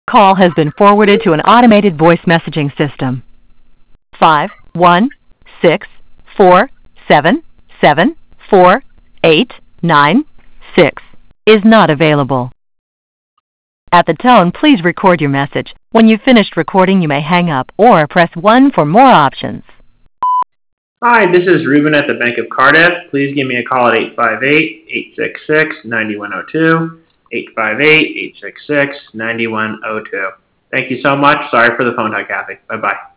call has been forwarded to an automated voice messaging system. 516477489 is not available. At the tone, please record your message. When you've finished recording, you may hang up or press 1 for more options. Hi, this is Ruben at the Bank of Cardiff. Please give me a call at 858-866-9102, 858-866-9102. Thank you so much. Sorry for the phone tag, Kathy. Bye-bye.